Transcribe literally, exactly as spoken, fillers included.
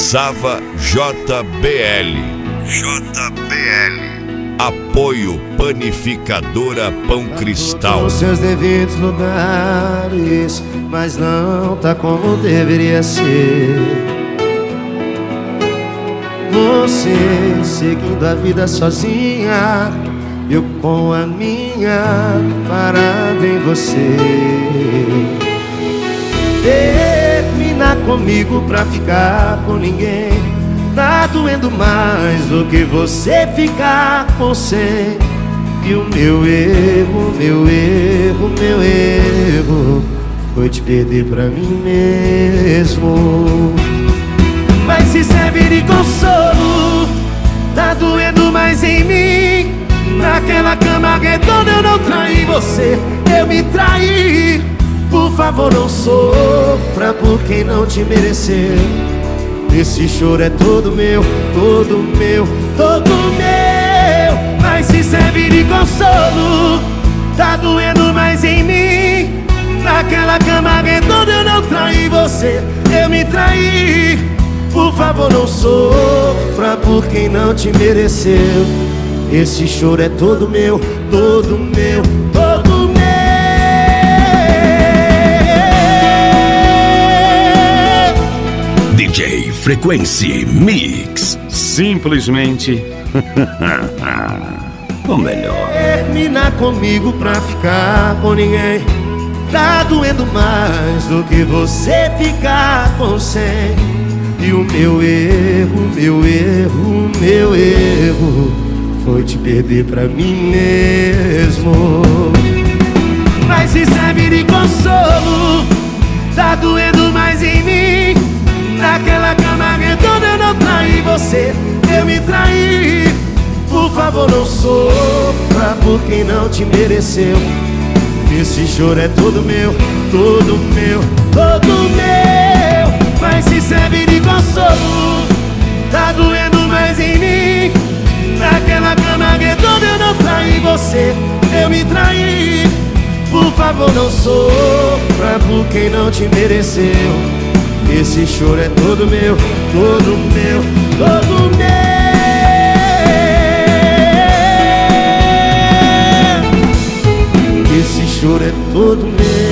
Realizava J B L. J B L. Apoio Panificadora Pão Cristal. Com seus devidos lugares, mas não tá como deveria ser. Você seguindo a vida sozinha, eu com a minha parada em você. Terminar comigo pra ficar com ninguém tá doendo mais do que você ficar com cem. E o meu erro, meu erro, meu erro foi te perder pra mim mesmo. Mas se serve de consolo, tá doendo mais em mim. Naquela cama redonda eu não traí você, eu me traí. Por favor não sofra por quem não te mereceu. Esse choro é todo meu, todo meu, todo meu. Mas se serve de consolo, tá doendo mais em mim. Naquela cama redonda eu não traí você, eu me traí. Por favor não sofra por quem não te mereceu. Esse choro é todo meu, todo meu, todo meu. D J Frequency Mix. Simplesmente o melhor. Terminar comigo pra ficar com ninguém tá doendo mais do que você ficar com cem. E o meu erro, meu erro, meu erro foi te perder pra mim mesmo. Mas se serve de consolo, tá doendo mais em mim. Naquela cama redonda eu não traí você, eu me traí. Por favor não sofra por quem não te mereceu. Esse choro é todo meu, todo meu, todo meu. Mas se serve de consolo, tá doendo mais em mim. Naquela cama redonda eu não traí você, eu me traí. Por favor não sofra por quem não te mereceu. Esse choro é todo meu, todo meu, todo meu. Esse choro é todo meu.